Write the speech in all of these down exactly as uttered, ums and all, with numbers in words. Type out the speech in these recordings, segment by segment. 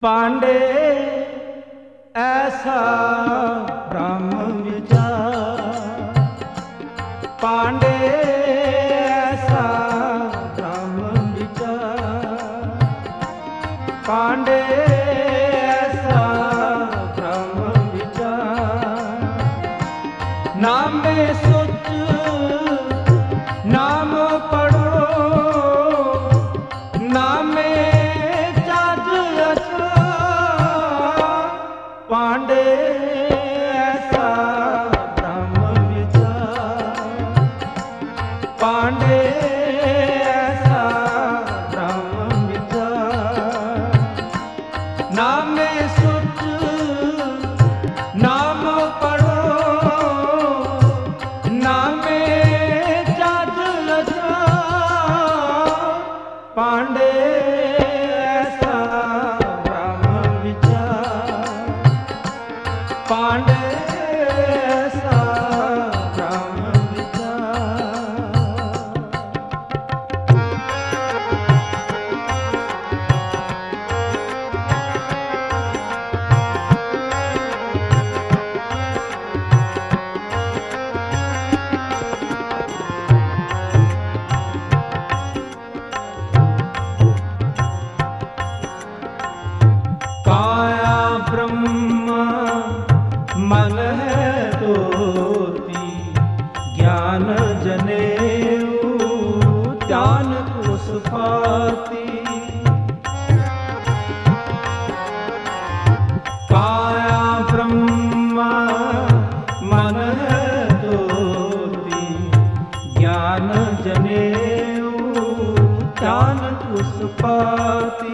पांडे ऐसा ब्रह्म विचार, पांडे ऐसा ब्रह्म विचार, पांडे ऐसा ब्रह्म विचार। नामे सोच नाम पढ़ो, नामे पांडे ऐसा ब्रह्म विचार, पांडे ऐसा ब्रह्म विचार। नामे सुच नाम पढ़ो, नामे जज लचा, पांडे ऐसा ब्रह्म विचार, पांडे ऐसा ब्रह्म विचार। काया ब्रह्म मन है तोती, ज्ञान जनेऊ ज्ञान कुस पाती। काया ब्रह्म मन है तोती, ज्ञान जनेऊ ज्ञान कुस पाती।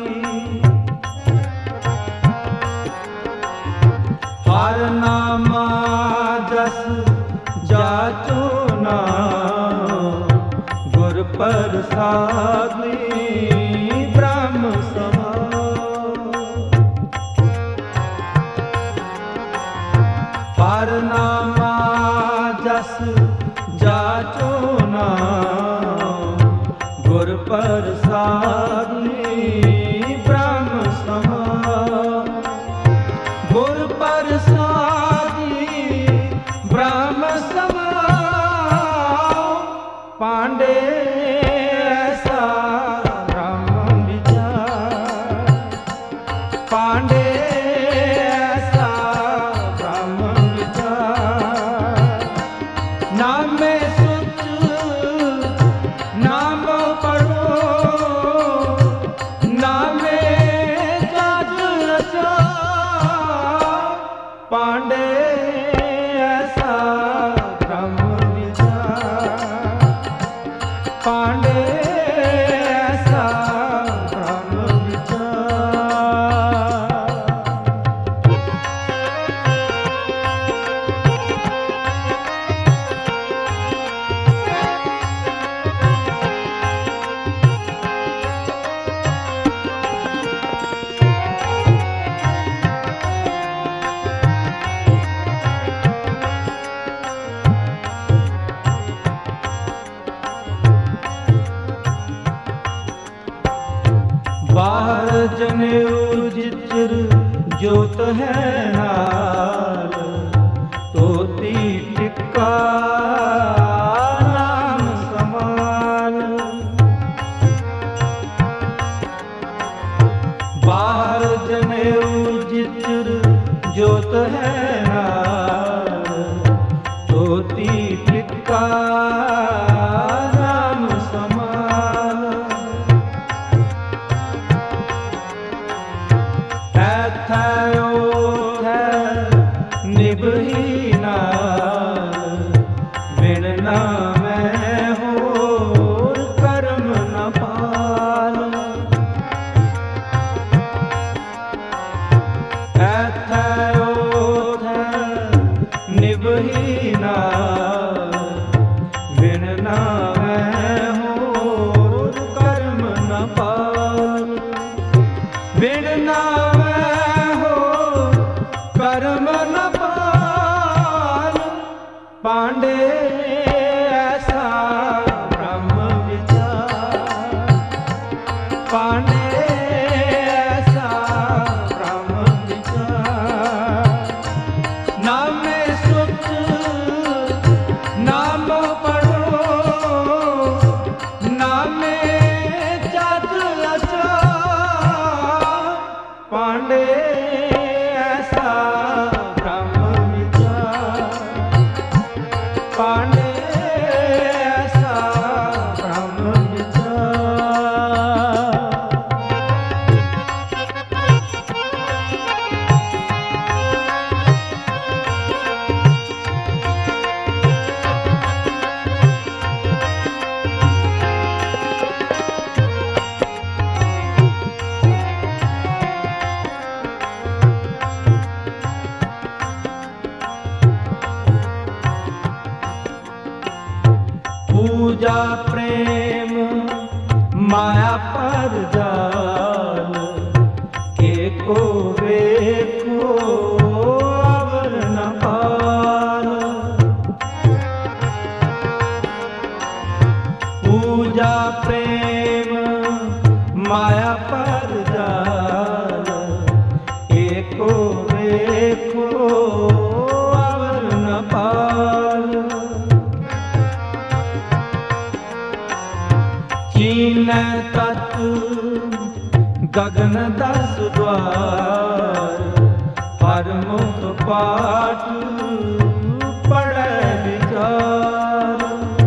हर नामा जस जाचो नाम, गुर प्रसादी ब्रह्म समाओ। हर नामा जस जाचो नाम, गुर प्रसादी ब्रह्म समाओ। गुर प्रसादी ब्रह्म समाओ, पांडे ऐसा ब्रह्म विचार, पांडे ऐसा ब्रह्म विचार। नामे सुच नाम पढ़ो, नामे जज लचा, पांडे ऐसा ब्रह्म विचार, पांडे ऐसा ब्रह्म विचार। बाहर जनेऊ जिचर जोत है नाल, तोती टिक्का नाम समान। बाहर जनेऊ जिचर जोत है नाल, तोती टिक्का नाम समान। निभही नाल बिन नामै होर कर्म न पाल। ऐथै ओथै निभही नाल बिन नामै होर कर्म न पाल। बिन नामै होर कर्म न पाल, पांडे ऐसा ब्रह्म विचार, पांडे ऐसा एको वेखो अवर न पाल। पूजा प्रेम माया पर जाल, एको वेखो अवर न पाल। चीन तत्व गगन दस द्वार, हर मुख पाठ पढ़े विचार।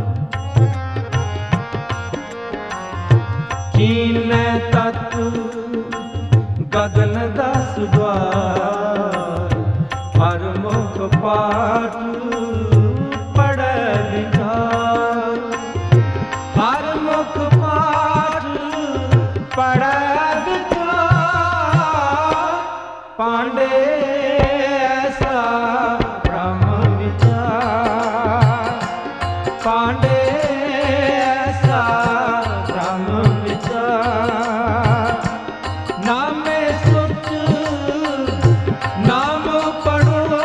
चीन तत्व गगन दस द्वार, हर मुख पाठ पढ़े विचार। हर मुख पाठ पढ़े पांडे ऐसा ब्रह्म विचार। पांडे ऐसा ब्रह्म विचार। नामे सुच नाम पढ़ो,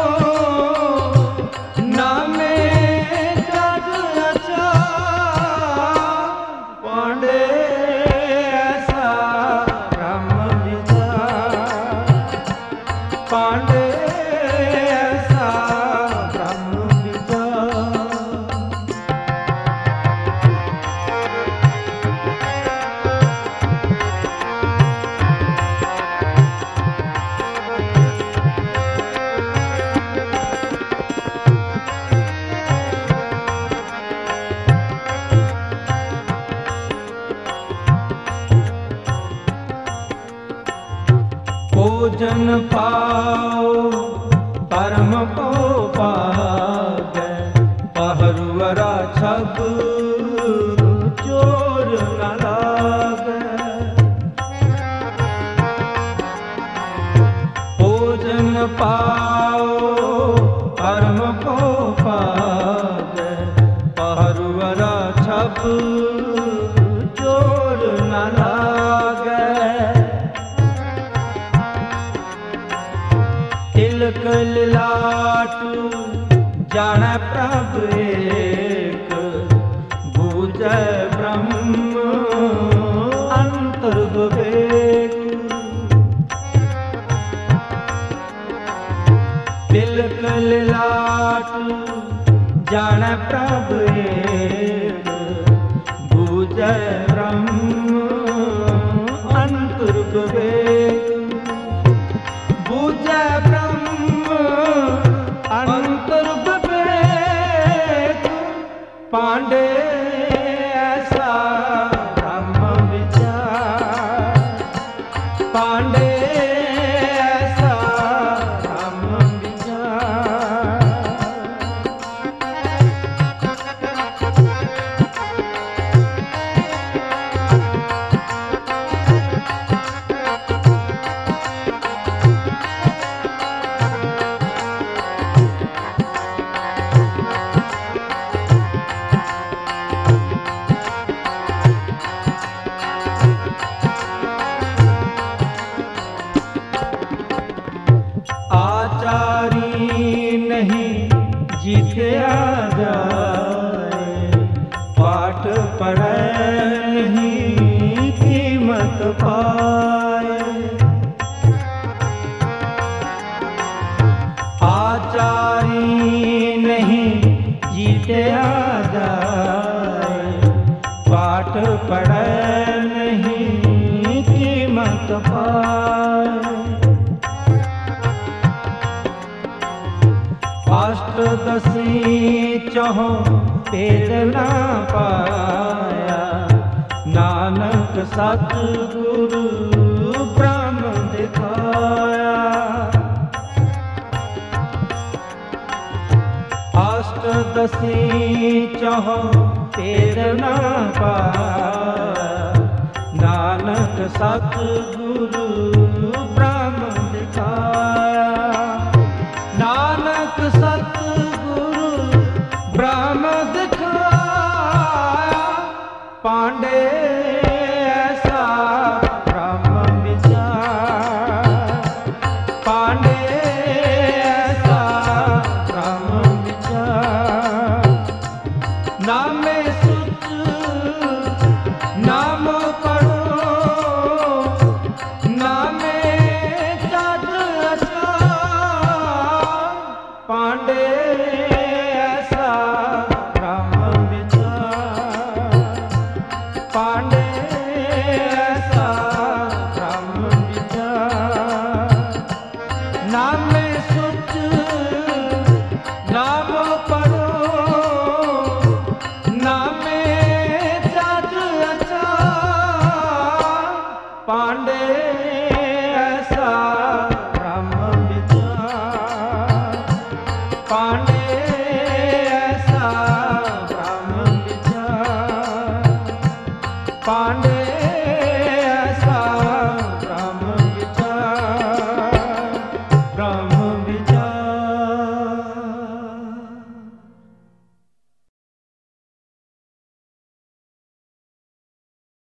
नामे जग अचार। पांडे ऐसा ब्रह्म विचार। पांडे ऐसा ब्रह्म विचार। भोजन पाओ परम को पागै, पहरुअरा छब चोर न लागै। भोजन पाओ परम को पागै, पहरुअरा छब चोर न लागै। तिलक ललाट जानै प्रभ एक, बूझै ब्रह्म अंतर विवेक। तिलक ललाट जानै प्रभ एक, बूझै ब्रह्म अंतर विवेक। बूझै ब्रह्म अंतर विवेक। पांडे ऐसा ब्रह्म विचार। पांडे ऐसा ब्रह्म विचार। जीत्या जाए, पाठ पढ़े नहीं कीमत पाए। आचारी नहीं जीत्या जाए, पाठ पढ़े नहीं कीमत पाए। अष्टदशी चहो तेल ना पाया, नानक सतगुरु ब्रह्म दिखाया। अष्टदशी चहो तेल ना पाया, नानक सतगुरु